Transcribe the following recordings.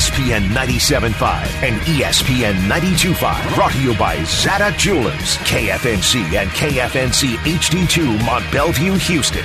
ESPN 97.5 and ESPN 92.5. Brought to you by Zada Jewelers, KFNC and KFNC HD2 Mont Bellevue, Houston.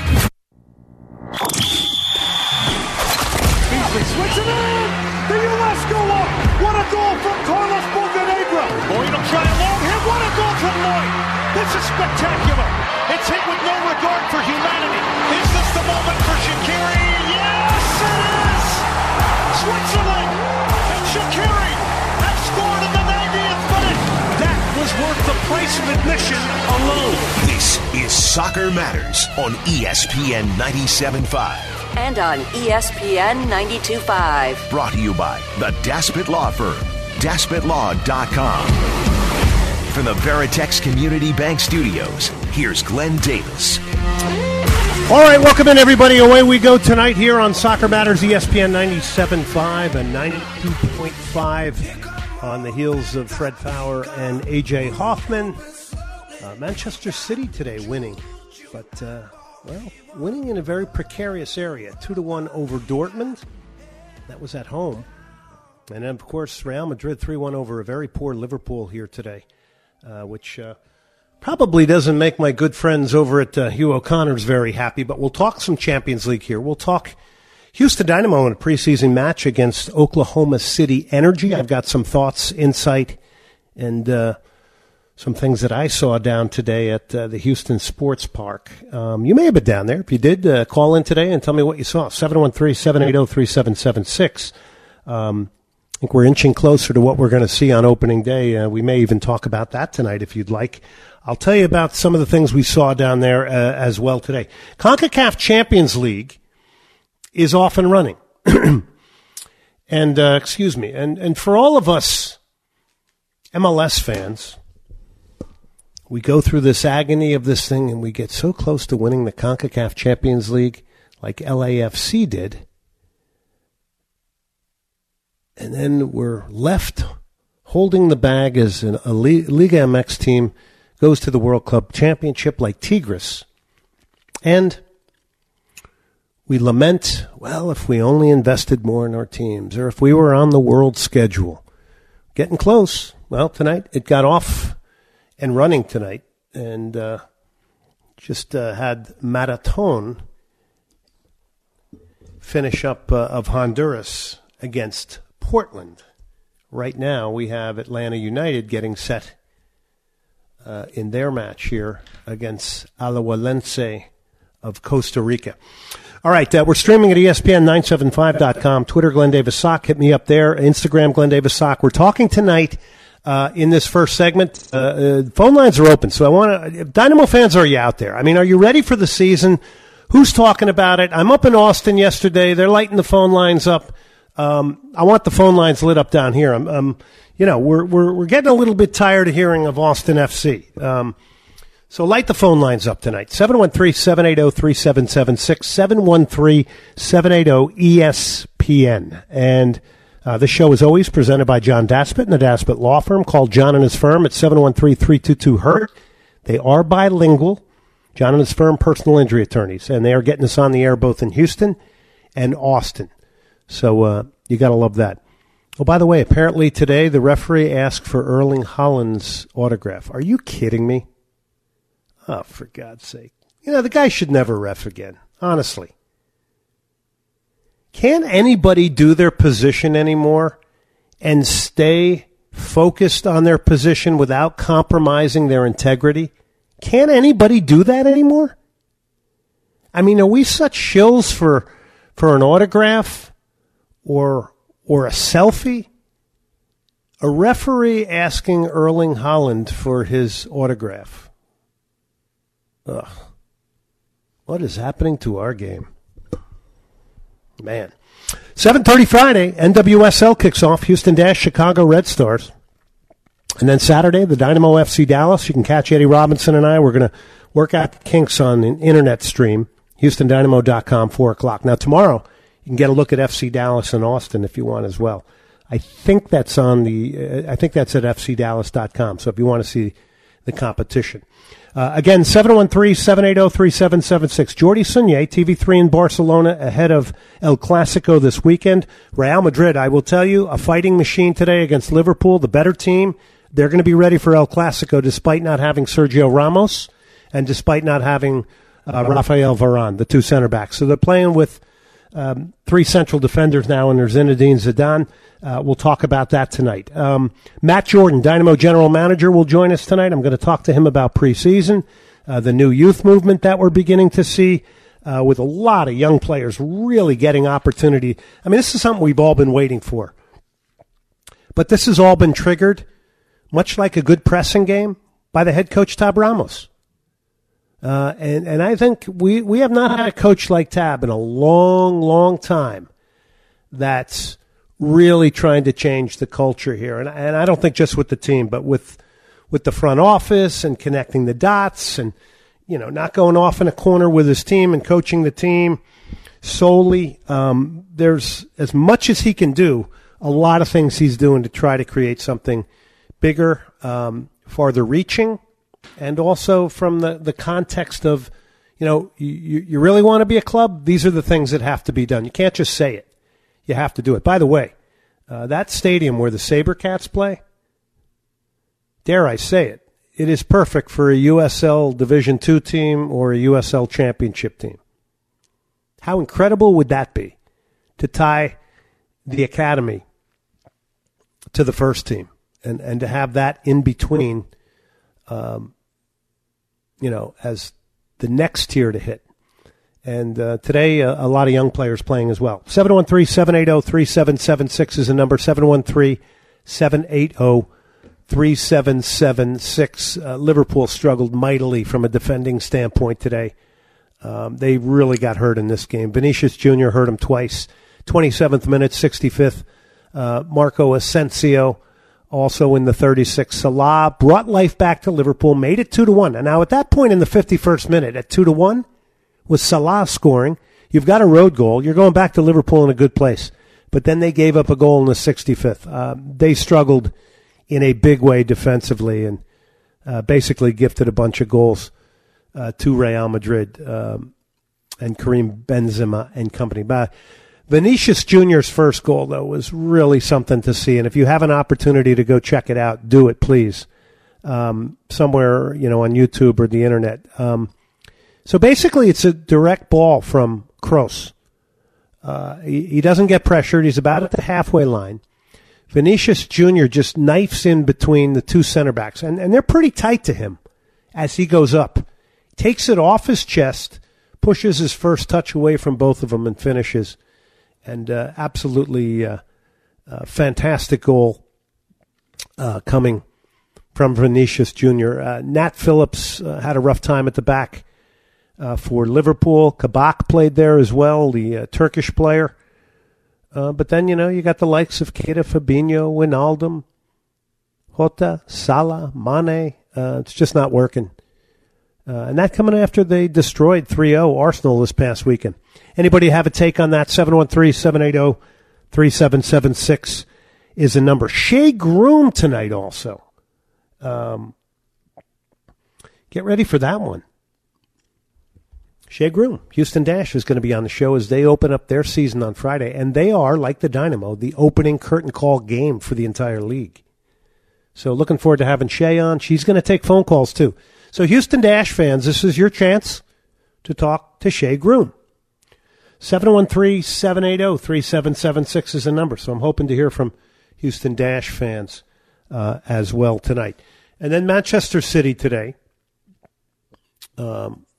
Beasley switching in. The U.S. go up. What a goal from Carlos Bocanegra. Lloyd will try a long hit. What a goal from Lloyd. This is spectacular. It's hit with no regard for humanity. Is this the moment for Shaqiri? Yes, it is. Switzerland and Shaqiri have scored in the 90th minute. That was worth the price of admission alone. This is Soccer Matters on ESPN 97.5. And on ESPN 92.5. Brought to you by the Daspit Law Firm, DaspitLaw.com. From the Veritex Community Bank Studios, here's Glenn Davis. All right, welcome in, everybody. Away we go tonight here on Soccer Matters, ESPN 97.5 and 92.5 on the heels of Fred Fowler and A.J. Hoffman. Manchester City today winning, but... winning in a very precarious area, 2-1 over Dortmund. That was at home. And then, of course, Real Madrid 3-1 over a very poor Liverpool here today, which probably doesn't make my good friends over at Hugh O'Connor's very happy, but we'll talk some Champions League here. We'll talk Houston Dynamo in a preseason match against Oklahoma City Energy. I've got some thoughts, insight, and some things that I saw down today at the Houston Sports Park. You may have been down there. If you did, call in today and tell me what you saw. 713-780-3776. I think we're inching closer to what we're going to see on opening day. We may even talk about that tonight if you'd like. I'll tell you about some of the things we saw down there as well today. CONCACAF Champions League is off and running. And, and for all of us MLS fans, we go through this agony of this thing, and we get so close to winning the CONCACAF Champions League like LAFC did. And then we're left holding the bag as a Liga MX team goes to the World Club Championship like Tigres. And we lament, well, if we only invested more in our teams, or if we were on the world schedule. Getting close. Well, tonight it got off and running tonight, and just had Marathon finish up of Honduras against Portland. Right now we have Atlanta United getting set in their match here against Alajuelense of Costa Rica. All right, we're streaming at ESPN975.com, Twitter, Glenn Davis Sock, hit me up there, Instagram, Glenn Davis Sock. We're talking tonight in this first segment. Phone lines are open, so I want to. Dynamo fans, are you out there? I mean, are you ready for the season? Who's talking about it? I'm up in Austin yesterday. They're lighting the phone lines up. I want the phone lines lit up down here. We're getting a little bit tired of hearing of Austin FC. So light the phone lines up tonight. 713-780-3776, 713-780-ESPN. And this show is always presented by John Daspit and the Daspit Law Firm. Call John and his firm at 713-322-HURT. They are bilingual. John and his firm, personal injury attorneys. And they are getting us on the air both in Houston and Austin. So you got to love that. Oh, by the way, apparently today the referee asked for Erling Haaland's autograph. Are you kidding me? Oh, for God's sake. The guy should never ref again, honestly. Can't anybody do their position anymore and stay focused on their position without compromising their integrity? Can't anybody do that anymore? I mean, are we such shills for an autograph or a selfie? A referee asking Erling Haaland for his autograph. Ugh. What is happening to our game? Man. 7:30 Friday, NWSL kicks off, Houston-Chicago Red Stars. And then Saturday, the Dynamo FC Dallas. You can catch Eddie Robinson and I. We're going to work out the kinks on an internet stream, HoustonDynamo.com, 4 o'clock. Now, tomorrow, you can get a look at FC Dallas and Austin if you want as well. I think that's at FCDallas.com. So if you want to see the competition. Again, 713-780-3776. Jordi Sunye, TV3 in Barcelona, ahead of El Clasico this weekend. Real Madrid, I will tell you, a fighting machine today against Liverpool, the better team. They're going to be ready for El Clasico despite not having Sergio Ramos and despite not having Rafael Varane, the two center backs. So they're playing with three central defenders now, and there's Zinedine Zidane. We'll talk about that tonight. Matt Jordan, Dynamo General Manager, will join us tonight. I'm going to talk to him about preseason, the new youth movement that we're beginning to see, with a lot of young players really getting opportunity. I mean, this is something we've all been waiting for. But this has all been triggered, much like a good pressing game, by the head coach, Tab Ramos. And I think we have not had a coach like Tab in a long, long time that's really trying to change the culture here. And I don't think just with the team, but with the front office and connecting the dots and, not going off in a corner with his team and coaching the team solely. There's, as much as he can do, a lot of things he's doing to try to create something bigger, farther reaching, and also from the context of, you really want to be a club? These are the things that have to be done. You can't just say it. You have to do it. By the way, that stadium where the SaberCats play, dare I say it, it is perfect for a USL Division II team or a USL Championship team. How incredible would that be to tie the academy to the first team and to have that in between, as the next tier to hit. And today, a lot of young players playing as well. 713-780-3776 is the number, 713-780-3776. Liverpool struggled mightily from a defending standpoint today. They really got hurt in this game. Vinicius Jr. hurt him twice. 27th minute, 65th. Marco Asensio also in the 36th. Salah brought life back to Liverpool, made it 2-1. And now at that point in the 51st minute, at 2-1, with Salah scoring, you've got a road goal. You're going back to Liverpool in a good place. But then they gave up a goal in the 65th. They struggled in a big way defensively and basically gifted a bunch of goals to Real Madrid and Karim Benzema and company. But Vinicius Jr.'s first goal, though, was really something to see. And if you have an opportunity to go check it out, do it, please. Somewhere, on YouTube or the internet. So basically, it's a direct ball from Kroos. He doesn't get pressured. He's about at the halfway line. Vinicius Jr. just knifes in between the two center backs, and they're pretty tight to him as he goes up. Takes it off his chest, pushes his first touch away from both of them, and finishes. And absolutely fantastic goal coming from Vinicius Jr. Nat Phillips had a rough time at the back for Liverpool. Kabak played there as well, the Turkish player. But then, you got the likes of Keita, Fabinho, Wijnaldum, Jota, Salah, Mane. It's just not working. And that coming after they destroyed 3-0 Arsenal this past weekend. Anybody have a take on that? 713-780-3776 is the number. Shea Groom tonight also. Get ready for that one. Shea Groom, Houston Dash, is going to be on the show as they open up their season on Friday. And they are, like the Dynamo, the opening curtain call game for the entire league. So looking forward to having Shea on. She's going to take phone calls, too. So Houston Dash fans, this is your chance to talk to Shea Groom. 713-780-3776 is the number. So I'm hoping to hear from Houston Dash fans as well tonight. And then Manchester City today. And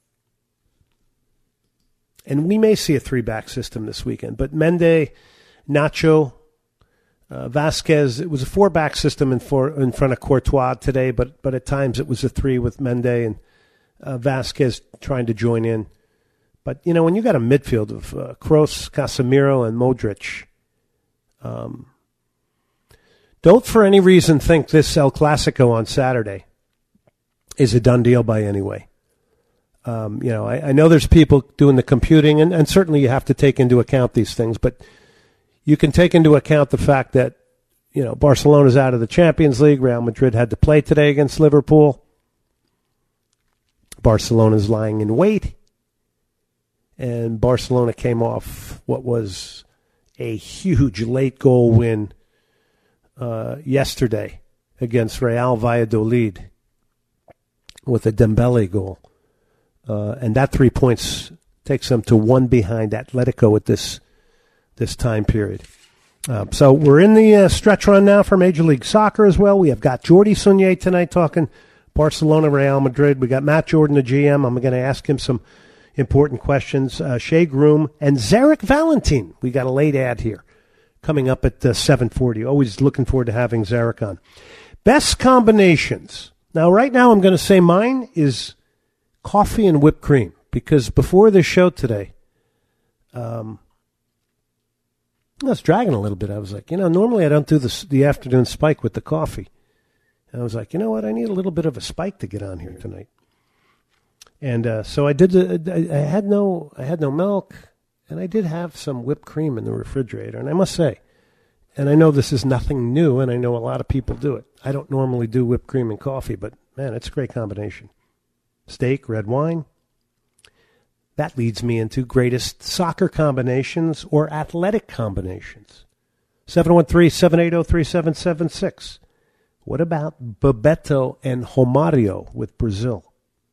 we may see a three-back system this weekend. But Mendy, Nacho, Vasquez, it was a four-back system in front of Courtois today, but at times it was a three with Mendy and Vasquez trying to join in. But, when you got a midfield of Kroos, Casemiro, and Modric, don't for any reason think this El Clasico on Saturday is a done deal by any way. I know there's people doing the computing, and certainly you have to take into account these things, but you can take into account the fact that, Barcelona's out of the Champions League. Real Madrid had to play today against Liverpool. Barcelona's lying in wait. And Barcelona came off what was a huge late goal win yesterday against Real Valladolid with a Dembele goal. And that 3 points takes them to one behind Atletico at this time period. So we're in the stretch run now for Major League Soccer as well. We have got Jordi Sunier tonight talking Barcelona, Real Madrid. We got Matt Jordan, the GM. I'm going to ask him some important questions. Shea Groom and Zarek Valentin. We got a late ad here coming up at 7:40. Always looking forward to having Zarek on. Best combinations. Now, right now, I'm going to say mine is coffee and whipped cream, because before this show today, I was dragging a little bit. I was like, normally I don't do the afternoon spike with the coffee. And I was like, you know what? I need a little bit of a spike to get on here tonight. And so I did. I had no milk, and I did have some whipped cream in the refrigerator. And I must say, and I know this is nothing new, and I know a lot of people do it. I don't normally do whipped cream and coffee, but man, it's a great combination. Steak, red wine. That leads me into greatest soccer combinations or athletic combinations. 713-780-3776. What about Bebeto and Romario with Brazil?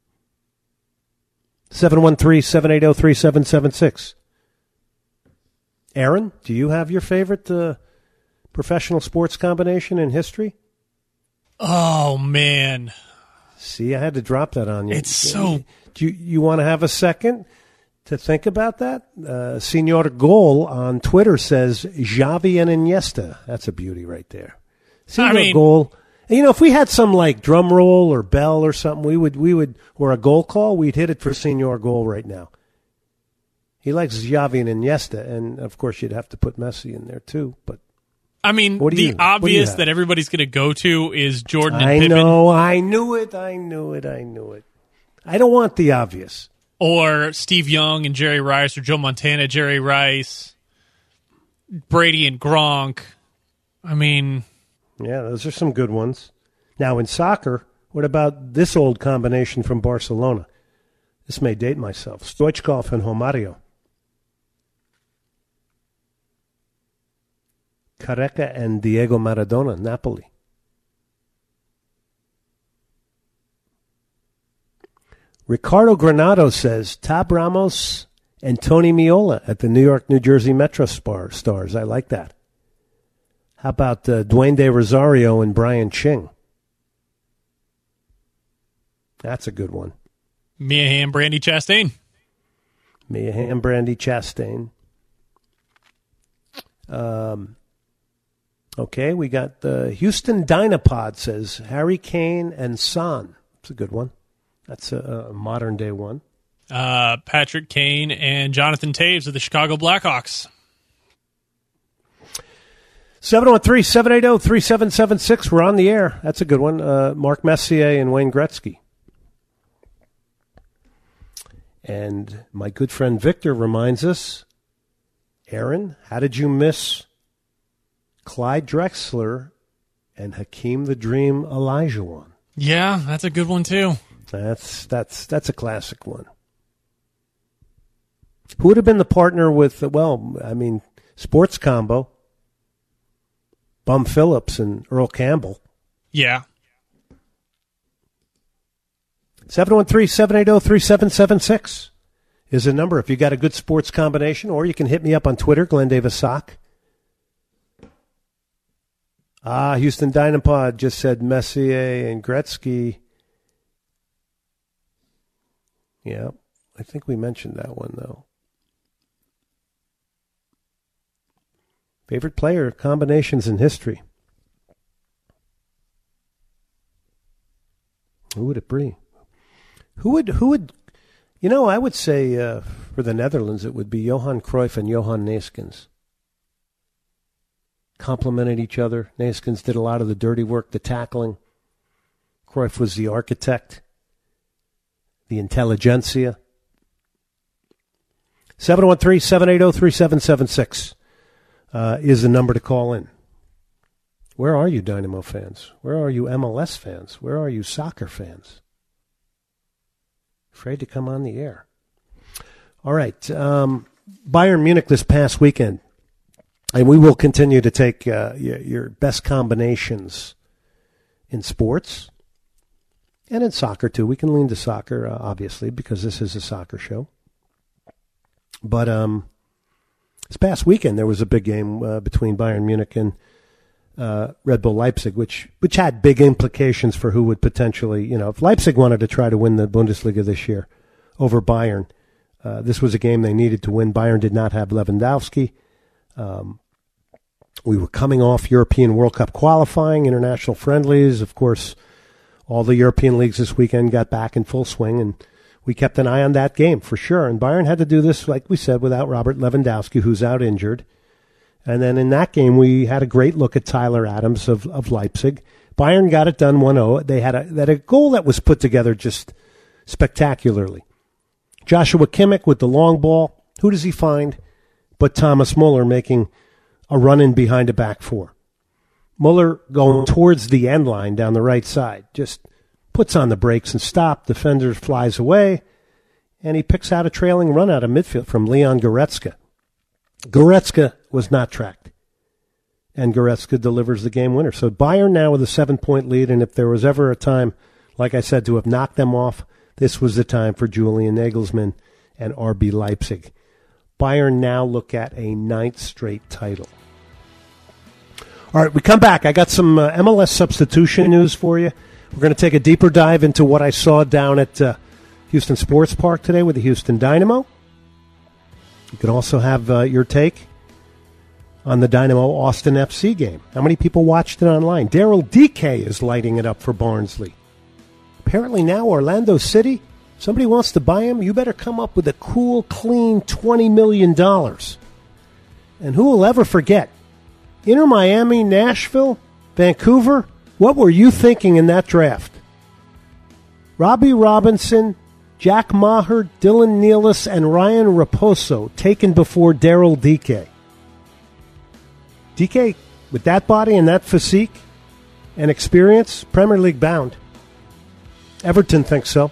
713-780-3776. Aaron, do you have your favorite professional sports combination in history? Oh, man. See, I had to drop that on you. It's so... Do you want to have a second to think about that? Senor Gol on Twitter says Xavi and Iniesta. That's a beauty right there. Senor Gol. If we had some like drum roll or bell or something, we would, or a goal call, we'd hit it for Senor Gol right now. He likes Xavi and Iniesta, and of course you'd have to put Messi in there too. But the obvious that everybody's going to go to is Jordan and Pippen. I knew it. I don't want the obvious. Or Steve Young and Jerry Rice, or Joe Montana, Jerry Rice, Brady and Gronk. Yeah, those are some good ones. Now, in soccer, what about this old combination from Barcelona? This may date myself. Stoichkov and Romario. Careca and Diego Maradona, Napoli. Ricardo Granado says Tab Ramos and Tony Miola at the New York, New Jersey Metro Stars. I like that. How about Dwayne De Rosario and Brian Ching? That's a good one. Mia Hamm, Brandy Chastain. Mia Hamm, Brandy Chastain. Okay, we got the Houston Dynapod says Harry Kane and Son. That's a good one. That's a modern-day one. Patrick Kane and Jonathan Taves of the Chicago Blackhawks. 713-780-3776. We're on the air. That's a good one. Mark Messier and Wayne Gretzky. And my good friend Victor reminds us, Aaron, how did you miss Clyde Drexler and Hakeem the Dream Olajuwon? Yeah, that's a good one too. That's a classic one. Who would have been the partner with, sports combo? Bum Phillips and Earl Campbell. Yeah. 713-780-3776 is the number if you got a good sports combination, or you can hit me up on Twitter, Glenn Davis Sock. Houston Dynapod just said Messier and Gretzky. Yeah, I think we mentioned that one, though. Favorite player combinations in history. Who would it be? Who would? I would say for the Netherlands it would be Johan Cruyff and Johan Neeskens. Complemented each other. Neeskens did a lot of the dirty work, the tackling. Cruyff was the architect, the intelligentsia. 713-780-3776 is the number to call in. Where are you, Dynamo fans? Where are you, MLS fans? Where are you, soccer fans? Afraid to come on the air. All right. Bayern Munich this past weekend. And we will continue to take your best combinations in sports and in soccer, too. We can lean to soccer, obviously, because this is a soccer show. But this past weekend, there was a big game between Bayern Munich and Red Bull Leipzig, which had big implications for who would potentially, if Leipzig wanted to try to win the Bundesliga this year over Bayern, this was a game they needed to win. Bayern did not have Lewandowski. We were coming off European World Cup qualifying, international friendlies. Of course, all the European leagues this weekend got back in full swing, and we kept an eye on that game for sure. And Bayern had to do this, like we said, without Robert Lewandowski, who's out injured. And then in that game, we had a great look at Tyler Adams of Leipzig. Bayern got it done 1-0. They had a goal that was put together just spectacularly. Joshua Kimmich with the long ball. Who does he find but Thomas Muller making a run-in behind a back four? Muller going towards the end line down the right side. Just puts on the brakes and stop. Defender flies away. And he picks out a trailing run out of midfield from Leon Goretzka. Goretzka was not tracked. And Goretzka delivers the game winner. So Bayern now with a 7-point lead. And if there was ever a time, like I said, to have knocked them off, this was the time for Julian Nagelsmann and RB Leipzig. Bayern now look at a 9th straight title. All right, we come back. I got some MLS substitution news for you. We're going to take a deeper dive into what I saw down at Houston Sports Park today with the Houston Dynamo. You can also have your take on the Dynamo Austin FC game. How many people watched it online? Daryl Dike is lighting it up for Barnsley. Apparently now Orlando City, somebody wants to buy him, you better come up with a cool, clean $20 million. And who will ever forget? Inter Miami, Nashville, Vancouver, what were you thinking in that draft? Robbie Robinson, Jack Maher, Dylan Nealis, and Ryan Raposo taken before Daryl Dike. Dike, with that body and that physique and experience, Premier League bound. Everton thinks so.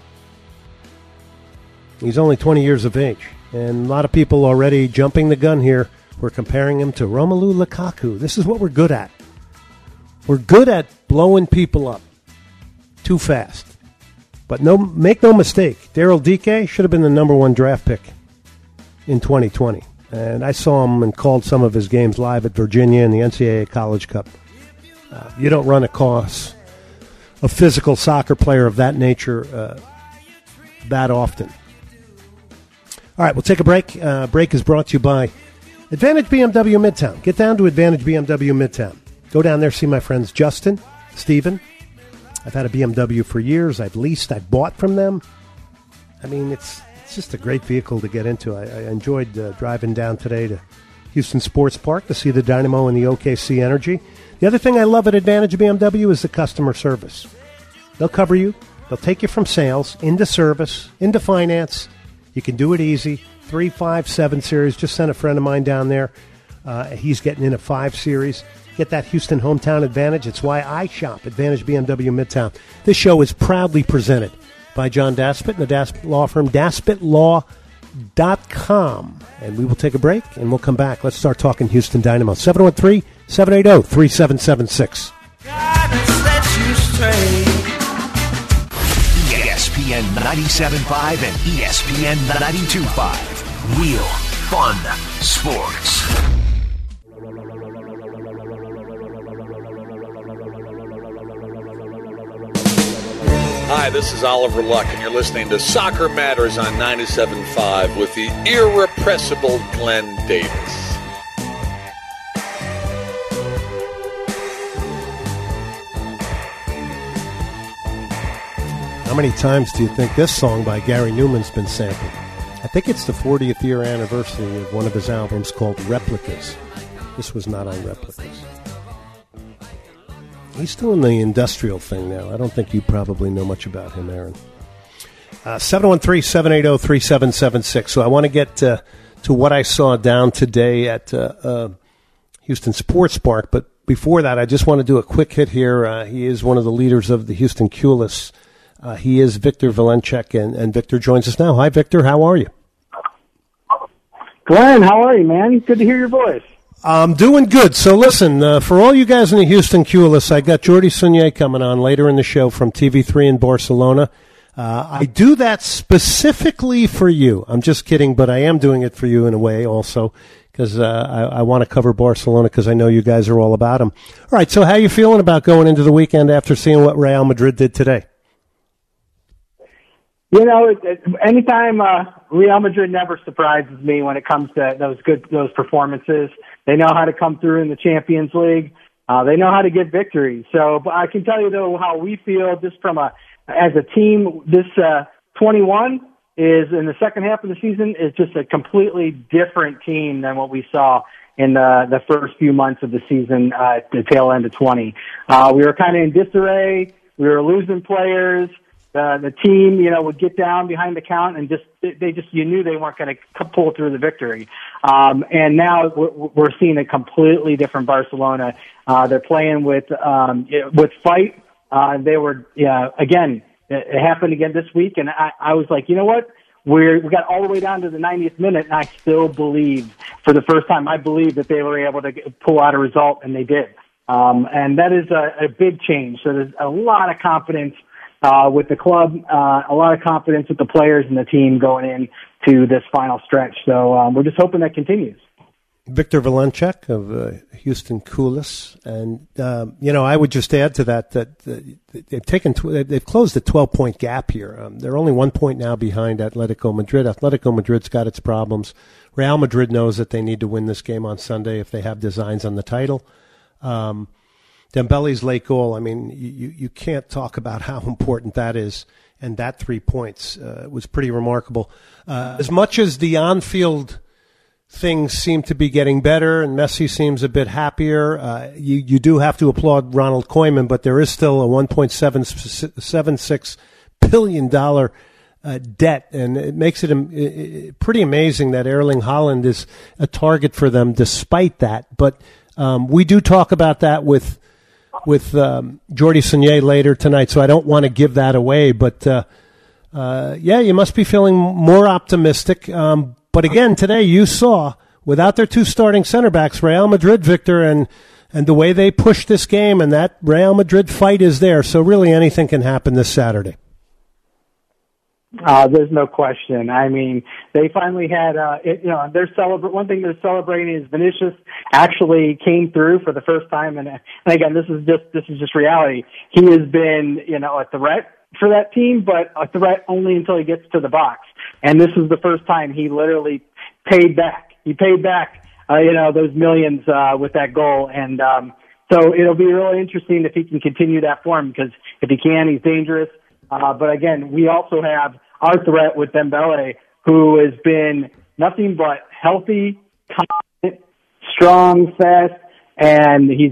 He's only 20 years of age. And a lot of people already jumping the gun here. We're comparing him to Romelu Lukaku. This is what we're good at. We're good at blowing people up too fast. But make no mistake, Daryl Dike should have been the number 1 draft pick in 2020. And I saw him and called some of his games live at Virginia in the NCAA College Cup. You don't run across a physical soccer player of that nature that often. All right, we'll take a break. Break is brought to you by Advantage BMW Midtown. Get down to Advantage BMW Midtown. Go down there, see my friends Justin, Steven. I've had a BMW for years. I've leased, I've bought from them. I mean, it's just a great vehicle to get into. I enjoyed driving down today to Houston Sports Park to see the Dynamo and the OKC Energy. The other thing I love at Advantage BMW is the customer service. They'll cover you. They'll take you from sales into service, into finance. You can do it easy. 3, 5, 7 series. Just sent a friend of mine down there. He's getting in a 5 series. Get that Houston hometown advantage. It's why I shop Advantage BMW Midtown. This show is proudly presented by John Daspit and the Daspit Law Firm, DaspitLaw.com. And we will take a break, and we'll come back. Let's start talking Houston Dynamo. 713-780-3776. ESPN 97.5 and ESPN 92.5. Real fun sports. Hi, this is Oliver Luck, and you're listening to Soccer Matters on 97.5 with the irrepressible Glenn Davis. How many times do you think this song by Gary Newman's been sampled? I think it's the 40th year anniversary of one of his albums called Replicas. This was not on Replicas. He's doing the industrial thing now. I don't think you probably know much about him, Aaron. 713-780-3776. So I want to get to what I saw down today at Houston Sports Park. But before that, I just want to do a quick hit here. He is one of the leaders of the Houston Cullis He is Victor Valenchek, and Victor joins us now. Hi, Victor. How are you? Glenn, how are you, man? Good to hear your voice. I'm doing good. So listen, for all you guys in the Houston Culus, I got Jordi Sunye coming on later in the show from TV3 in Barcelona. I do that specifically for you. I'm just kidding, but I am doing it for you in a way also because I want to cover Barcelona because I know you guys are all about them. All right, so how are you feeling about going into the weekend after seeing what Real Madrid did today? You know, anytime Real Madrid never surprises me when it comes to those performances. They know how to come through in the Champions League. They know how to get victories. So, but I can tell you though how we feel just as a team. This 21 is in the second half of the season is just a completely different team than what we saw in the first few months of the season, the tail end of 20. We were kind of in disarray. We were losing players. The team, would get down behind the count and you knew they weren't going to pull through the victory. And now we're seeing a completely different Barcelona. They're playing with fight. They were, again, it happened again this week. And I was like, you know what? We got all the way down to the 90th minute, and I still believed, for the first time, I believed that they were able to pull out a result, and they did. And that is a big change. So there's a lot of confidence with the club, a lot of confidence with the players and the team going into this final stretch. So we're just hoping that continues. Victor Valenchek of Houston Culus, and I would just add to that they've closed a 12-point gap here. They're only 1 point now behind Atletico Madrid. Atletico Madrid's got its problems. Real Madrid knows that they need to win this game on Sunday if they have designs on the title. Dembele's late goal, I mean, you can't talk about how important that is, and that 3 points was pretty remarkable. As much as the on-field things seem to be getting better and Messi seems a bit happier, you do have to applaud Ronald Koeman, but there is still a $1.76 billion debt, and it makes it pretty amazing that Erling Haaland is a target for them despite that. But we do talk about that with Jordi Sunye later tonight, so I don't want to give that away. But, you must be feeling more optimistic. But again, today you saw, without their two starting center backs, Real Madrid, Victor, and the way they pushed this game, and that Real Madrid fight is there. So really anything can happen this Saturday. There's no question. I mean, they finally had, one thing they're celebrating is Vinicius actually came through for the first time. And again, this is just reality. He has been, a threat for that team, but a threat only until he gets to the box. And this is the first time he literally paid back. He paid back, those millions, with that goal. And, so it'll be really interesting if he can continue that form, because if he can, he's dangerous. But again, we also have our threat with Dembele, who has been nothing but healthy, confident, strong, fast, and we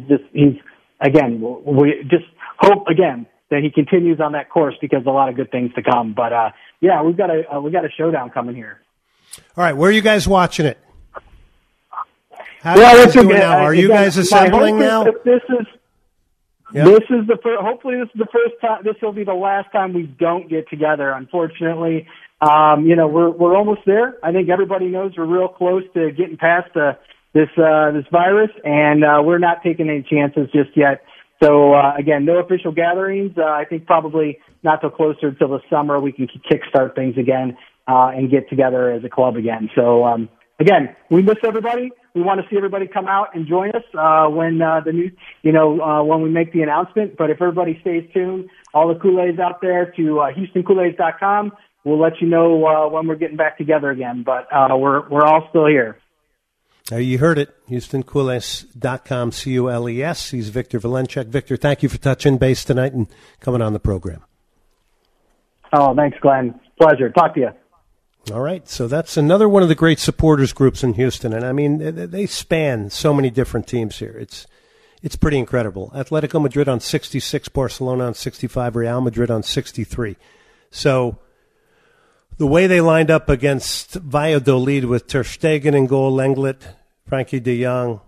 just hope again that he continues on that course, because a lot of good things to come. But we've got a showdown coming here. All right, where are you guys watching it? How are you guys doing now? Are you guys assembling now? This is hopefully this is the first time. This will be the last time we don't get together. Unfortunately, we're almost there. I think everybody knows we're real close to getting past this virus, and we're not taking any chances just yet. So again, no official gatherings. I think probably not till closer till the summer we can kickstart things again and get together as a club again. So again, we miss everybody. We want to see everybody come out and join us when when we make the announcement. But if everybody stays tuned, all the Kool-Aids out there to HoustonKool-Aids.com, we'll let you know when we're getting back together again. But we're all still here. You heard it, HoustonKool-Aids.com, CULES. He's Victor Valenchek. Victor, thank you for touching base tonight and coming on the program. Oh, thanks, Glenn. Pleasure. Talk to you. All right, so that's another one of the great supporters groups in Houston, and I mean they span so many different teams here. It's pretty incredible. Atletico Madrid on 66, Barcelona on 65, Real Madrid on 63. So the way they lined up against Valladolid with Ter Stegen in goal, Lenglet, Frankie de Jong,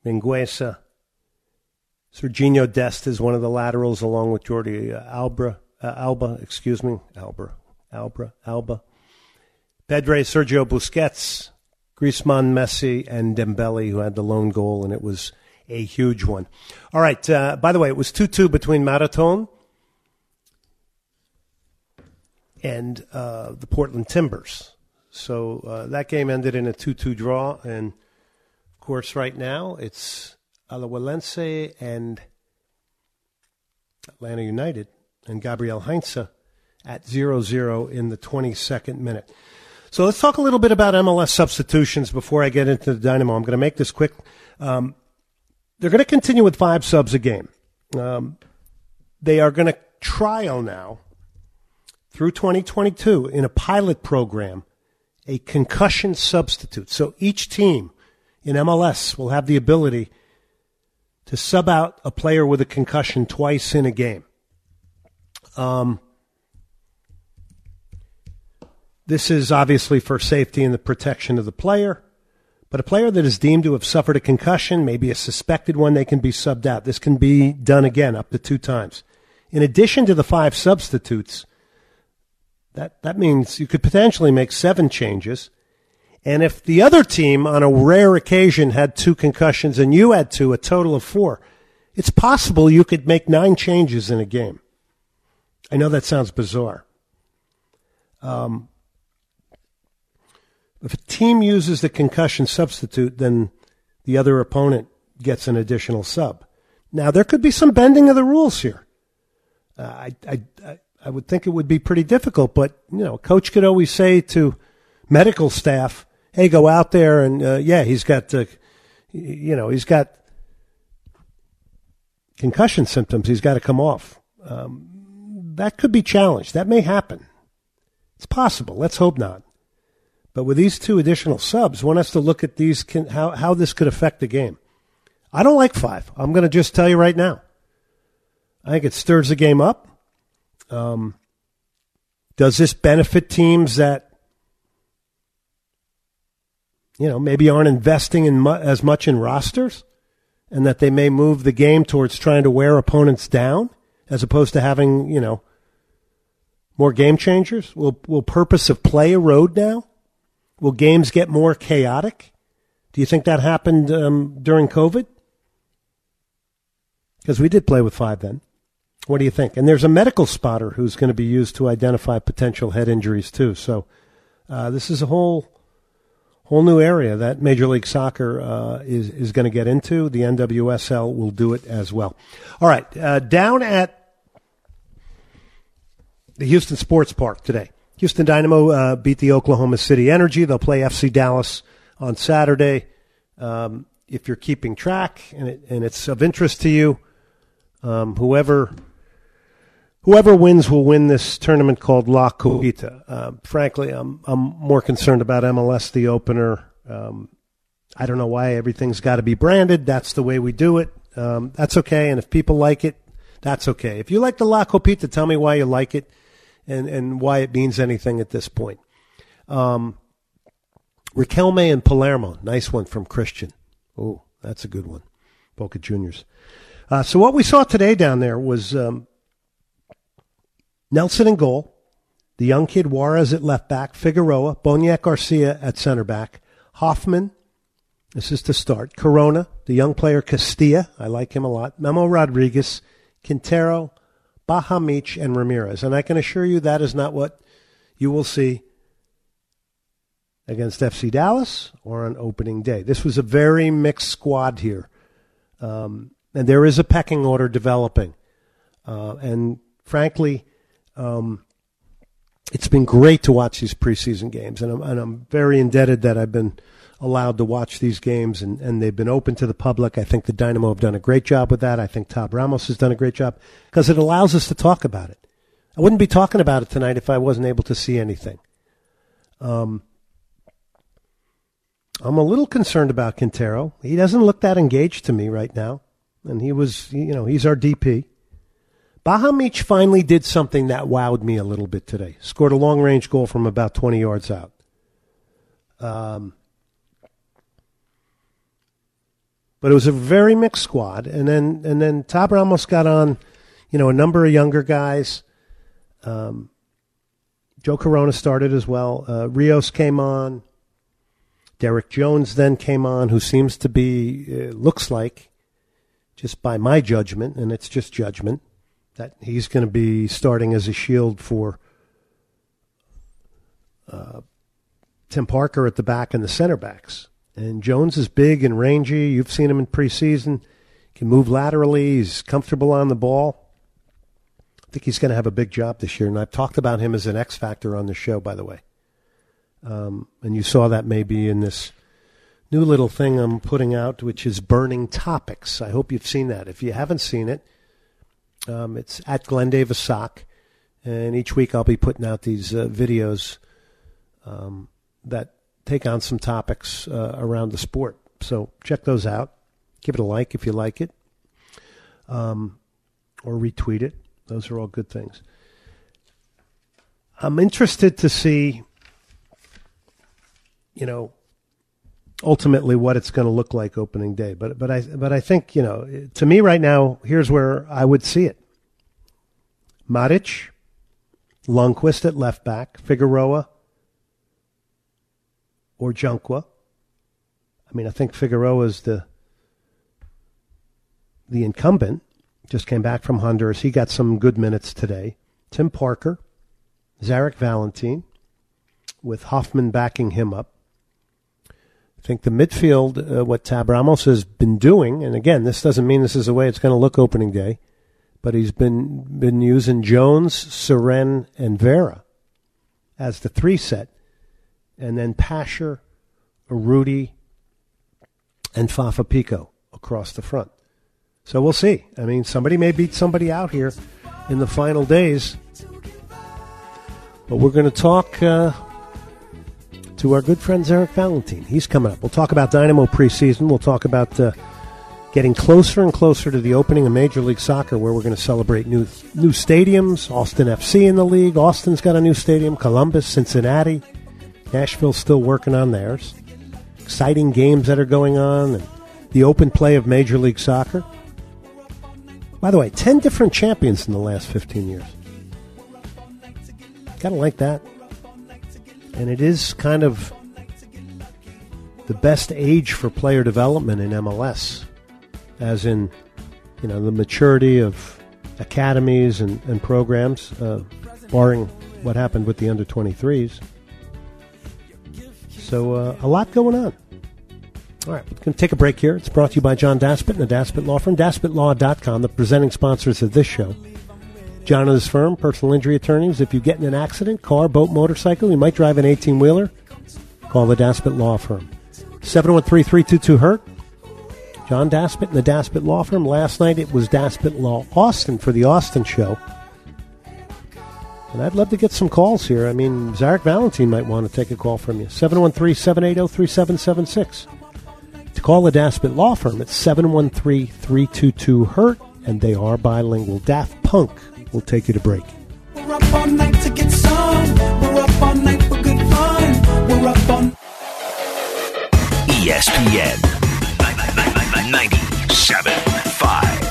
Mingueza, Serginho Dest is one of the laterals along with Jordi Alba. Alba. Pedri, Sergio Busquets, Griezmann, Messi, and Dembele, who had the lone goal, and it was a huge one. All right, by the way, it was 2-2 between Marathon and the Portland Timbers. So that game ended in a 2-2 draw, and, of course, right now it's Alajuelense and Atlanta United and Gabriel Heinze at 0-0 in the 22nd minute. So let's talk a little bit about MLS substitutions before I get into the Dynamo. I'm going to make this quick. They're going to continue with 5 subs a game. They are going to trial now through 2022 in a pilot program a concussion substitute. So each team in MLS will have the ability to sub out a player with a concussion twice in a game. This is obviously for safety and the protection of the player, but a player that is deemed to have suffered a concussion, maybe a suspected one, they can be subbed out. This can be done again up to 2 times. In addition to the 5 substitutes, that means you could potentially make 7 changes. And if the other team on a rare occasion had 2 concussions and you had 2, a total of 4, it's possible you could make 9 changes in a game. I know that sounds bizarre. If a team uses the concussion substitute, then the other opponent gets an additional sub. Now, there could be some bending of the rules here. I would think it would be pretty difficult, but, a coach could always say to medical staff, hey, go out there and, he's got, he's got concussion symptoms. He's got to come off. That could be challenged. That may happen. It's possible. Let's hope not. But with these 2 additional subs, one has to look at these how this could affect the game. I don't like 5. I'm going to just tell you right now. I think it stirs the game up. Does this benefit teams that, maybe aren't investing in as much in rosters, and that they may move the game towards trying to wear opponents down as opposed to having, more game changers? Will purpose of play erode now? Will games get more chaotic? Do you think that happened during COVID? Because we did play with 5 then. What do you think? And there's a medical spotter who's going to be used to identify potential head injuries too. So this is a whole new area that Major League Soccer is going to get into. The NWSL will do it as well. All right, down at the Houston Sports Park today. Houston Dynamo beat the Oklahoma City Energy. They'll play FC Dallas on Saturday. If you're keeping track and it's of interest to you, whoever wins will win this tournament called La Copita. Frankly, I'm more concerned about MLS, the opener. I don't know why everything's got to be branded. That's the way we do it. That's okay, and if people like it, that's okay. If you like the La Copita, tell me why you like it. And why it means anything at this point. Riquelme and Palermo. Nice one from Christian. Oh, that's a good one. Boca Juniors. So what we saw today down there was Nelson in goal, the young kid Juarez at left back, Figueroa, Boniek Garcia at center back, Hoffman, this is to start, Corona, the young player Castilla, I like him a lot, Memo Rodriguez, Quintero, Bahamich, and Ramirez. And I can assure you that is not what you will see against FC Dallas or on opening day. This was a very mixed squad here. And there is a pecking order developing. And frankly, it's been great to watch these preseason games. And I'm very indebted that I've been allowed to watch these games, and they've been open to the public. I think the Dynamo have done a great job with that. I think Tab Ramos has done a great job because it allows us to talk about it. I wouldn't be talking about it tonight if I wasn't able to see anything. I'm a little concerned about Quintero. He doesn't look that engaged to me right now, and he's our DP. Bahamich finally did something that wowed me a little bit today. Scored a long-range goal from about 20 yards out. But it was a very mixed squad, and then Tab Ramos got on, a number of younger guys. Joe Corona started as well. Rios came on. Derek Jones then came on, who seems to be, looks like, just by my judgment, and it's just judgment, that he's going to be starting as a shield for Tim Parker at the back and the center backs. And Jones is big and rangy. You've seen him in preseason. Can move laterally. He's comfortable on the ball. I think he's going to have a big job this year, and I've talked about him as an X factor on the show, by the way. And you saw that maybe in this new little thing I'm putting out, which is Burning Topics. I hope you've seen that. If you haven't seen it, it's at Glenn Davis Sock, and each week I'll be putting out these videos that take on some topics around the sport. So check those out. Give it a like if you like it, or retweet it. Those are all good things. I'm interested to see, ultimately what it's going to look like opening day. But I think, to me right now, here's where I would see it. Maric, Lundqvist at left back, Figueroa, or Junqua. I mean, I think Figueroa is the incumbent. Just came back from Honduras. He got some good minutes today. Tim Parker, Zarek Valentin, with Hoffman backing him up. I think the midfield, what Tab Ramos has been doing, and again, this doesn't mean this is the way it's going to look opening day, but he's been using Jones, Seren, and Vera as the three set, and then Pasher, Urruti, and Fafa Pico across the front. So we'll see. I mean, somebody may beat somebody out here in the final days. But we're going to talk to our good friend Zarek Valentin. He's coming up. We'll talk about Dynamo preseason. We'll talk about getting closer and closer to the opening of Major League Soccer, where we're going to celebrate new stadiums. Austin FC in the league. Austin's got a new stadium. Columbus, Cincinnati. Nashville's still working on theirs. Exciting games that are going on. And the open play of Major League Soccer. By the way, 10 different champions in the last 15 years. Kind of like that. And it is kind of the best age for player development in MLS, as in, the maturity of academies and programs, barring what happened with the under-23s. So a lot going on. All right, we're going to take a break here. It's brought to you by John Daspit and the Daspit Law Firm, DaspitLaw.com, the presenting sponsors of this show. John and his firm, personal injury attorneys. If you get in an accident, car, boat, motorcycle, you might drive an 18-wheeler, call the Daspit Law Firm. 713-322-HURT. John Daspit and the Daspit Law Firm. Last night it was Daspit Law Austin for the Austin show. And I'd love to get some calls here. I mean, Zarek Valentin might want to take a call from you. 713-780-3776. To call the Daspit Law Firm, it's 713-322-HURT, and they are bilingual. Daft Punk will take you to break. We're up all night to get some. We're up all night for good fun. We're up on ESPN 97.5.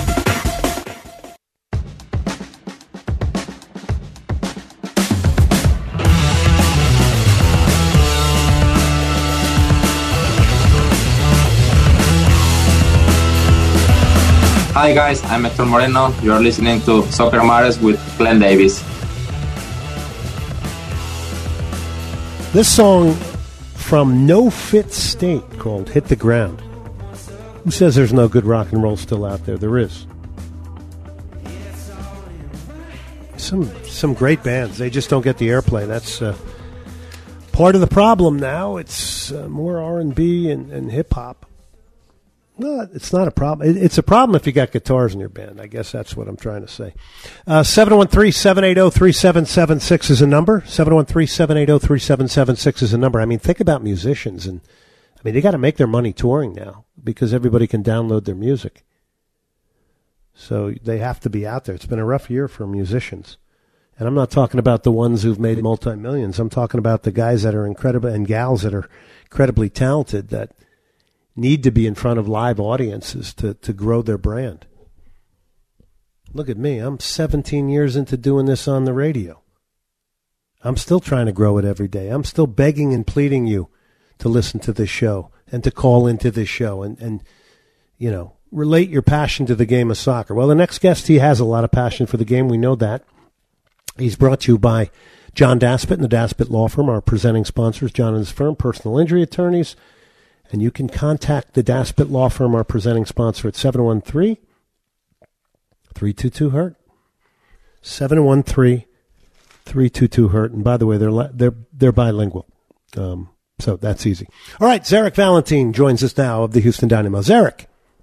Hi guys, I'm Hector Moreno. You're listening to Soccer Matters with Glenn Davis. This song from No Fit State called Hit the Ground. Who says there's no good rock and roll still out there? There is. Some great bands. They just don't get the airplay. That's part of the problem now. It's more R&B and hip-hop. No, it's not a problem. It's a problem if you got guitars in your band. I guess that's what I'm trying to say. 713-780-3776 is a number. 713-780-3776 is a number. I mean, think about musicians. And I mean, they got to make their money touring now because everybody can download their music. So they have to be out there. It's been a rough year for musicians. And I'm not talking about the ones who've made multi-millions. I'm talking about the guys that are incredible and gals that are incredibly talented that need to be in front of live audiences to grow their brand. Look at me. I'm 17 years into doing this on the radio. I'm still trying to grow it every day. I'm still begging and pleading you to listen to this show and to call into this show and you know, relate your passion to the game of soccer. Well, the next guest, he has a lot of passion for the game. We know that. He's brought to you by John Daspit and the Daspit Law Firm, our presenting sponsors. John and his firm, personal injury attorneys. And you can contact the Daspit Law Firm, our presenting sponsor, at 713-322-HURT. 713-322-HURT. And by the way, they're bilingual. So that's easy. All right, Zarek Valentine joins us now of the Houston Dynamo. Zarek.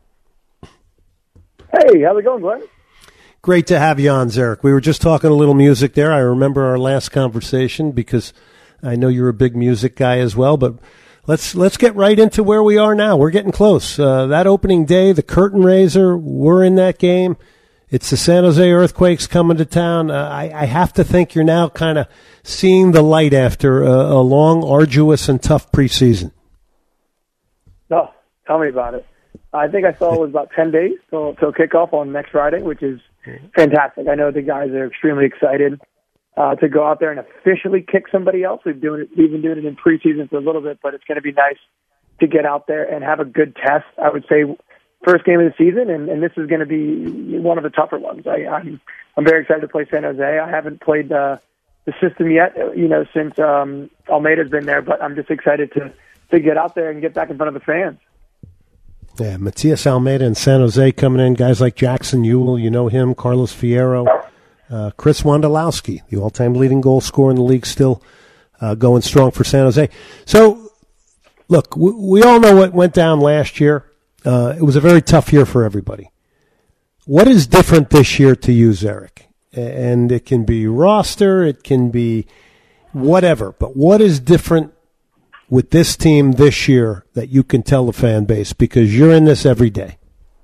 Hey, how's it going, Glenn? Great to have you on, Zarek. We were just talking a little music there. I remember our last conversation because I know you're a big music guy as well, but let's get right into where we are now. We're getting close. That opening day, the curtain raiser, we're in that game. It's the San Jose Earthquakes coming to town. I have to think you're now kind of seeing the light after a long, arduous, and tough preseason. No, tell me about it. I think I saw it was about 10 days till kickoff on next Friday, which is fantastic. I know the guys are extremely excited to go out there and officially kick somebody else. We've been doing it in preseason for a little bit, but it's going to be nice to get out there and have a good test. I would say first game of the season, and this is going to be one of the tougher ones. I'm very excited to play San Jose. I haven't played the system yet, since Almeida's been there, but I'm just excited to get out there and get back in front of the fans. Yeah, Matias Almeida and San Jose coming in, guys like Jackson Ewell, you know him, Carlos Fierro, Chris Wondolowski, the all-time leading goal scorer in the league, still going strong for San Jose. So, look, we all know what went down last year. It was a very tough year for everybody. What is different this year to you, Zarek? And it can be roster, it can be whatever, but what is different with this team this year that you can tell the fan base, because you're in this every day?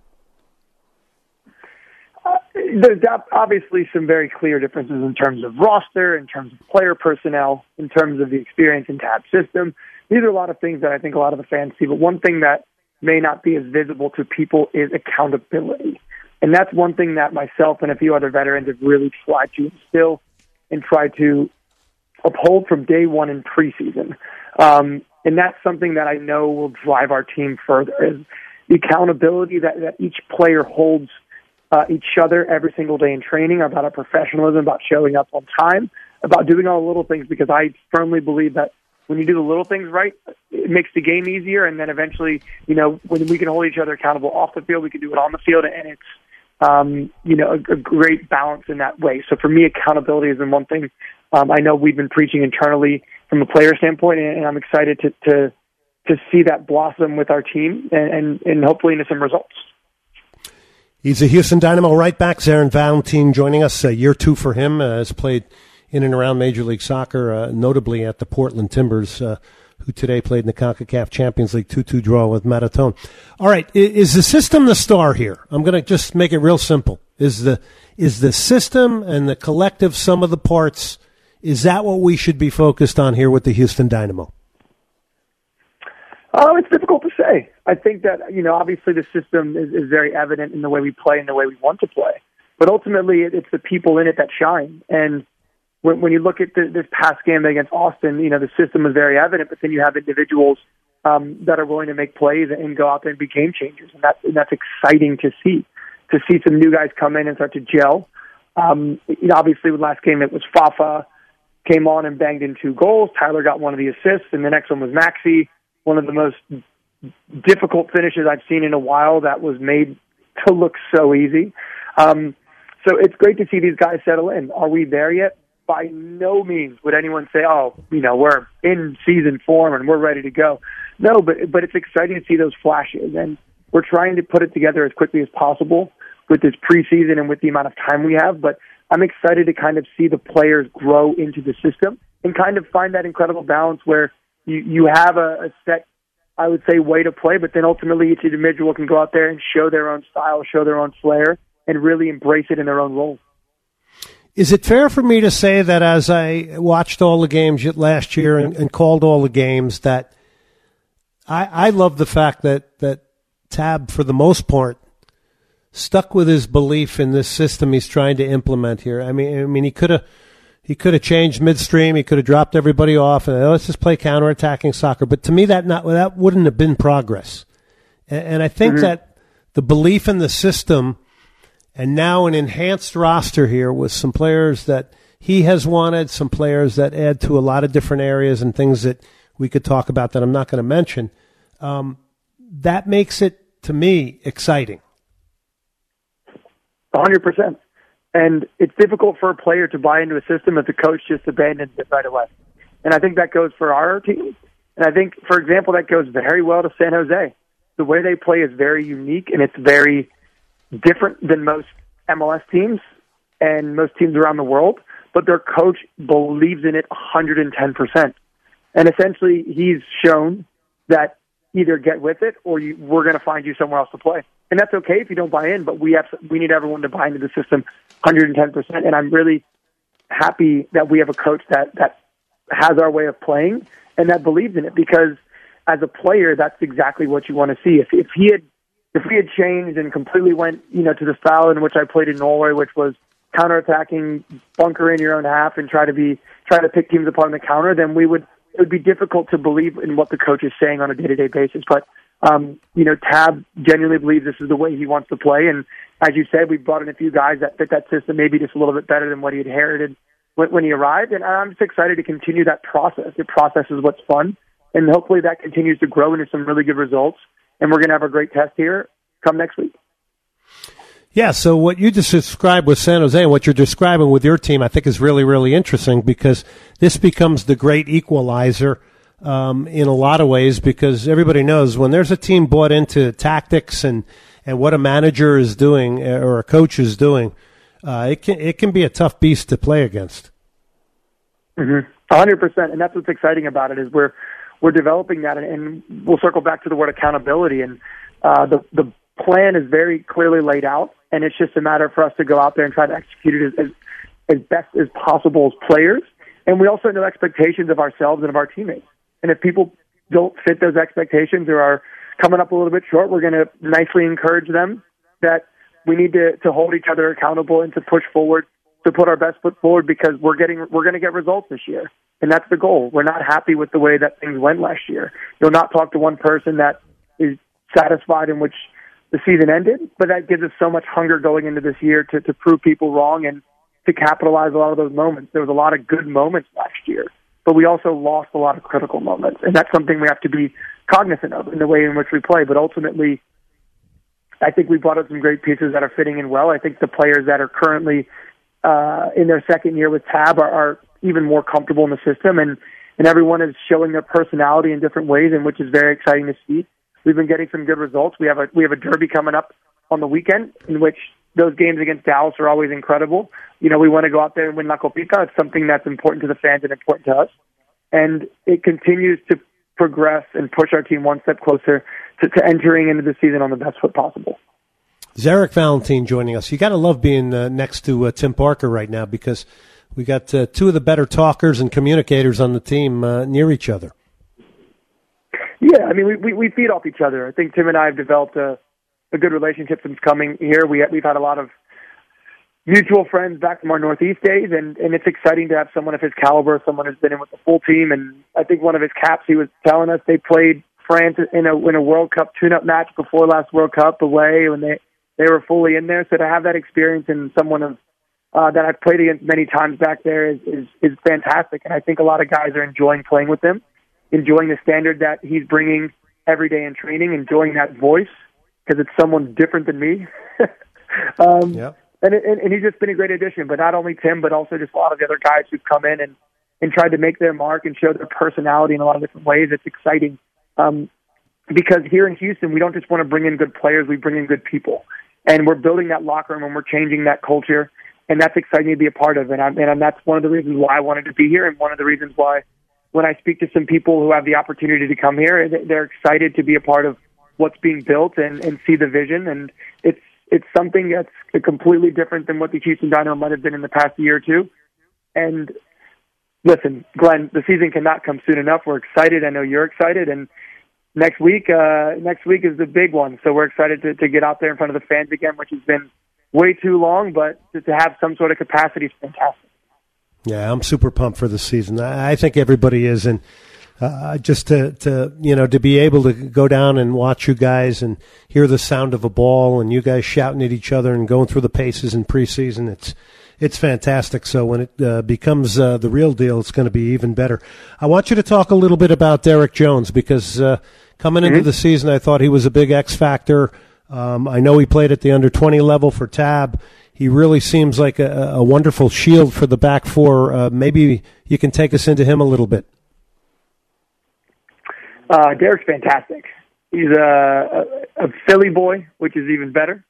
There's obviously some very clear differences in terms of roster, in terms of player personnel, in terms of the experience in TAB system. These are a lot of things that I think a lot of the fans see, but one thing that may not be as visible to people is accountability. And that's one thing that myself and a few other veterans have really tried to instill and try to uphold from day one in preseason. And that's something that I know will drive our team further, is the accountability that each player holds each other every single day in training, about our professionalism, about showing up on time, about doing all the little things, because I firmly believe that when you do the little things right, it makes the game easier, and then eventually, when we can hold each other accountable off the field, we can do it on the field, and it's a great balance in that way. So for me, accountability has been one thing I know we've been preaching internally from a player standpoint, and I'm excited to see that blossom with our team and hopefully into some results. He's a Houston Dynamo right back, Zarek Valentine, joining us. Year two for him, has played in and around Major League Soccer, notably at the Portland Timbers, who today played in the CONCACAF Champions League 2-2 draw with Maratón. All right, is the system the star here? I'm going to just make it real simple. Is the system and the collective sum of the parts, is that what we should be focused on here with the Houston Dynamo? It's difficult to say. I think that, obviously the system is very evident in the way we play and the way we want to play. But ultimately, it's the people in it that shine. And when you look at this past game against Austin, the system was very evident, but then you have individuals that are willing to make plays and go out there and be game changers. And that's exciting to see some new guys come in and start to gel. Obviously, with last game, it was Fafa came on and banged in 2 goals. Tyler got one of the assists, and the next one was Maxi, one of the most difficult finishes I've seen in a while that was made to look so easy. So it's great to see these guys settle in. Are we there yet? By no means would anyone say, we're in season form and we're ready to go. No, but it's exciting to see those flashes, and we're trying to put it together as quickly as possible with this preseason and with the amount of time we have. But I'm excited to kind of see the players grow into the system and kind of find that incredible balance where you have a set, I would say, way to play, but then ultimately each individual can go out there and show their own style, show their own flair, and really embrace it in their own role. Is it fair for me to say that as I watched all the games last year and called all the games, that I love the fact that TAB, for the most part, stuck with his belief in this system he's trying to implement here. I mean, he could have changed midstream. He could have dropped everybody off and let's just play counterattacking soccer. But to me, that wouldn't have been progress. And I think that the belief in the system, and now an enhanced roster here with some players that he has wanted, some players that add to a lot of different areas and things that we could talk about that I'm not going to mention. That makes it, to me, exciting. 100%. And it's difficult for a player to buy into a system if the coach just abandons it right away. And I think that goes for our team. And I think, for example, that goes very well to San Jose. The way they play is very unique, and it's very different than most MLS teams and most teams around the world. But their coach believes in it 110%. And essentially, he's shown that either get with it or we're going to find you somewhere else to play. And that's okay if you don't buy in, but we need everyone to buy into the system 110%. And I'm really happy that we have a coach that has our way of playing and that believes in it, because as a player, that's exactly what you want to see. If he had changed and completely went, to the style in which I played in Norway, which was counterattacking, bunker in your own half, and try to pick teams apart on the counter, then it would be difficult to believe in what the coach is saying on a day-to-day basis. But, Tab genuinely believes this is the way he wants to play. And as you said, we brought in a few guys that fit that system maybe just a little bit better than what he inherited when he arrived. And I'm just excited to continue that process. The process is what's fun. And hopefully that continues to grow into some really good results. And we're going to have a great test here come next week. Yeah, so what you just described with San Jose and what you're describing with your team, I think is really, really interesting, because this becomes the great equalizer in a lot of ways, because everybody knows when there's a team bought into tactics and what a manager is doing or a coach is doing, it can be a tough beast to play against. 100%, and that's what's exciting about it, is we're developing that, and we'll circle back to the word accountability, and the plan is very clearly laid out, and it's just a matter for us to go out there and try to execute it as best as possible as players. And we also know expectations of ourselves and of our teammates. And if people don't fit those expectations or are coming up a little bit short, we're going to nicely encourage them that we need to hold each other accountable and to push forward, to put our best foot forward, because we're going to get results this year. And that's the goal. We're not happy with the way that things went last year. You'll not talk to one person that is satisfied in which the season ended, but that gives us so much hunger going into this year to prove people wrong and to capitalize a lot of those moments. There was a lot of good moments last year, but we also lost a lot of critical moments, and that's something we have to be cognizant of in the way in which we play. But ultimately, I think we brought up some great pieces that are fitting in well. I think the players that are currently in their second year with Tab are even more comfortable in the system, and everyone is showing their personality in different ways, and which is very exciting to see. We've been getting some good results. We have a derby coming up on the weekend, in which those games against Dallas are always incredible. We want to go out there and win La Copita. It's something that's important to the fans and important to us. And it continues to progress and push our team one step closer to entering into the season on the best foot possible. Zarek Valentine joining us. You got to love being next to Tim Parker right now, because we got two of the better talkers and communicators on the team near each other. Yeah, I mean, we feed off each other. I think Tim and I have developed a good relationship since coming here. We've had a lot of mutual friends back from our Northeast days, and it's exciting to have someone of his caliber, someone who's been in with the full team. And I think one of his caps, he was telling us they played France in a World Cup tune-up match before last World Cup away when they were fully in there. So to have that experience in someone of that I've played against many times back there is fantastic. And I think a lot of guys are enjoying playing with him, enjoying the standard that he's bringing every day in training, enjoying that voice, because it's someone different than me. Yep. And he's just been a great addition, but not only Tim, but also just a lot of the other guys who've come in and tried to make their mark and show their personality in a lot of different ways. It's exciting because here in Houston, we don't just want to bring in good players, we bring in good people. And we're building that locker room and we're changing that culture, and that's exciting to be a part of. And that's one of the reasons why I wanted to be here, and one of the reasons why when I speak to some people who have the opportunity to come here, they're excited to be a part of what's being built and see the vision. And it's something that's completely different than what the Houston Dynamo might have been in the past year or two. And listen, Glenn, the season cannot come soon enough. We're excited. I know you're excited. And next week is the big one. So we're excited to get out there in front of the fans again, which has been way too long, but to have some sort of capacity is fantastic. Yeah, I'm super pumped for the season. I think everybody is, and just to be able to go down and watch you guys and hear the sound of a ball and you guys shouting at each other and going through the paces in preseason, it's fantastic. So when it becomes the real deal, it's going to be even better. I want you to talk a little bit about Derek Jones because coming into the season, I thought he was a big X factor. I know he played at the under-20 level for TAB. He really seems like a wonderful shield for the back four. Maybe you can take us into him a little bit. Derek's fantastic. He's a Philly boy, which is even better.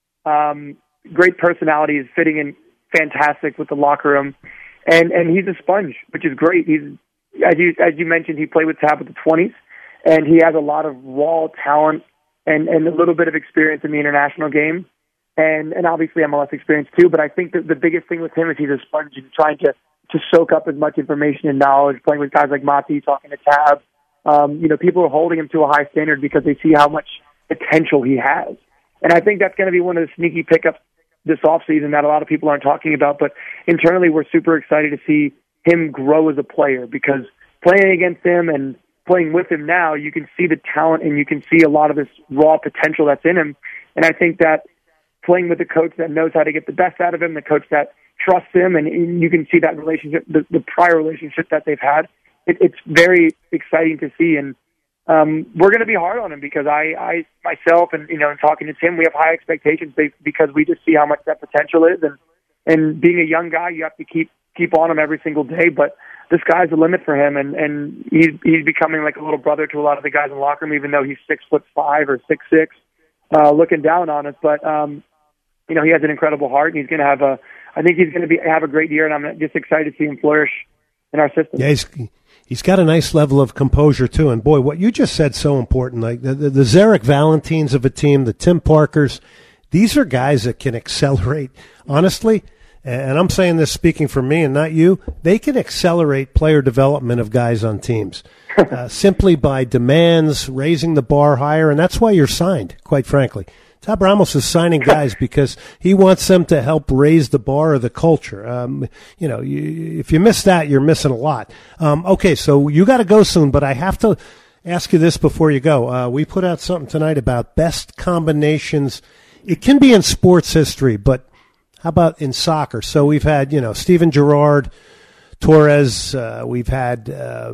Great personality. He's fitting in fantastic with the locker room. And he's a sponge, which is great. He's, as you mentioned, he played with TAB with the 20s, and he has a lot of raw talent and a little bit of experience in the international game. And obviously MLS experience too, but I think that the biggest thing with him is he's a sponge and trying to soak up as much information and knowledge, playing with guys like Mati, talking to TAB. People are holding him to a high standard because they see how much potential he has. And I think that's going to be one of the sneaky pickups this offseason that a lot of people aren't talking about. But internally, we're super excited to see him grow as a player because playing against him and playing with him now, you can see the talent and you can see a lot of this raw potential that's in him. And I think that playing with a coach that knows how to get the best out of him, the coach that trusts him, and you can see that relationship, the prior relationship that they've had, it's very exciting to see. And we're going to be hard on him because I myself, and talking to Tim, we have high expectations because we just see how much that potential is. And being a young guy, you have to keep on him every single day. But the sky's the limit for him, and he's becoming like a little brother to a lot of the guys in the locker room, even though he's 6'5" or 6'6", looking down on us. But he has an incredible heart, and he's going to have a great year, and I'm just excited to see him flourish in our system. Yeah, he's got a nice level of composure too. And boy, what you just said so important. Like the Zarek Valentines of a team, the Tim Parkers, these are guys that can accelerate. Honestly, and I'm saying this speaking for me and not you, they can accelerate player development of guys on teams simply by demands, raising the bar higher, and that's why you're signed, quite frankly. Tab Ramos is signing guys because he wants them to help raise the bar of the culture. If you miss that, you're missing a lot. Okay, so you got to go soon, but I have to ask you this before you go. We put out something tonight about best combinations. It can be in sports history, but how about in soccer? So we've had, Steven Gerrard, Torres. We've had,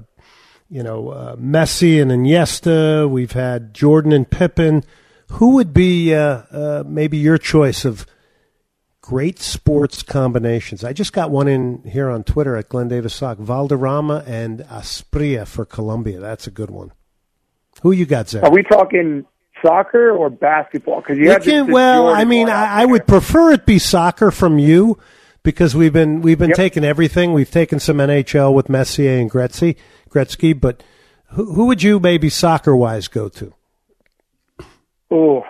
Messi and Iniesta. We've had Jordan and Pippen. Who would be maybe your choice of great sports combinations? I just got one in here on Twitter at Glenn Davis Sock. Valderrama and Asprilla for Colombia. That's a good one. Who you got, Zach? Are we talking soccer or basketball? Because I would prefer it be soccer from you because we've been taking everything. We've taken some NHL with Messier and Gretzky, but who would you maybe soccer-wise go to? Oh,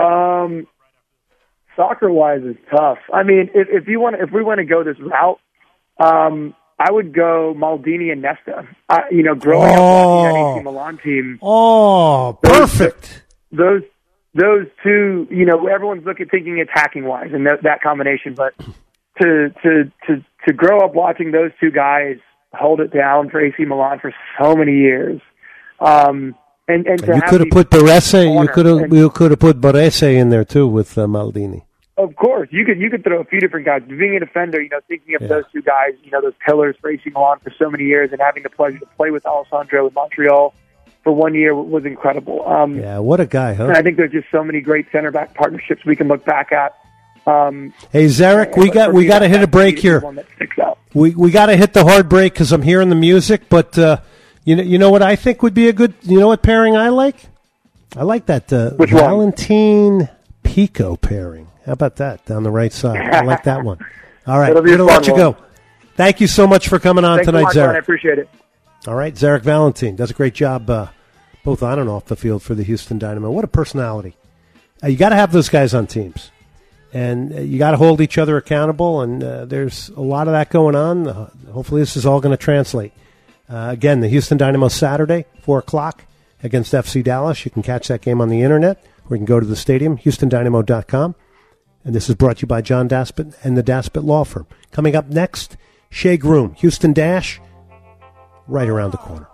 soccer-wise is tough. I mean, if we want to go this route, I would go Maldini and Nesta. Growing up watching that AC Milan team. Oh, perfect. Those two, everyone's thinking attacking-wise and that combination, but to grow up watching those two guys hold it down for AC Milan for so many years. And you could have put Baresi. You could have put Baresi in there too with Maldini. Of course, you could throw a few different guys. Being a defender, thinking of those two guys, those pillars for AC Milan for so many years, and having the pleasure to play with Alessandro in Montreal for 1 year was incredible. What a guy, huh? And I think there's just so many great center back partnerships we can look back at. Hey, Zarek, we got to hit a break here. We got to hit the hard break because I'm hearing the music, but. You know what I think would be a good, what pairing I like? I like that Valentin Pico pairing. How about that down the right side? I like that one. All right, we're going to let you go. Thank you so much for coming on tonight, Zarek. I appreciate it. All right, Zarek Valentin does a great job both on and off the field for the Houston Dynamo. What a personality. You got to have those guys on teams. And you got to hold each other accountable, and there's a lot of that going on. Hopefully this is all going to translate. Again, the Houston Dynamo Saturday, 4 o'clock, against FC Dallas. You can catch that game on the internet, or you can go to the stadium, HoustonDynamo.com. And this is brought to you by John Daspit and the Daspit Law Firm. Coming up next, Shea Groom, Houston Dash, right around the corner.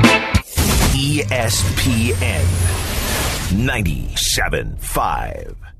ESPN 97.5.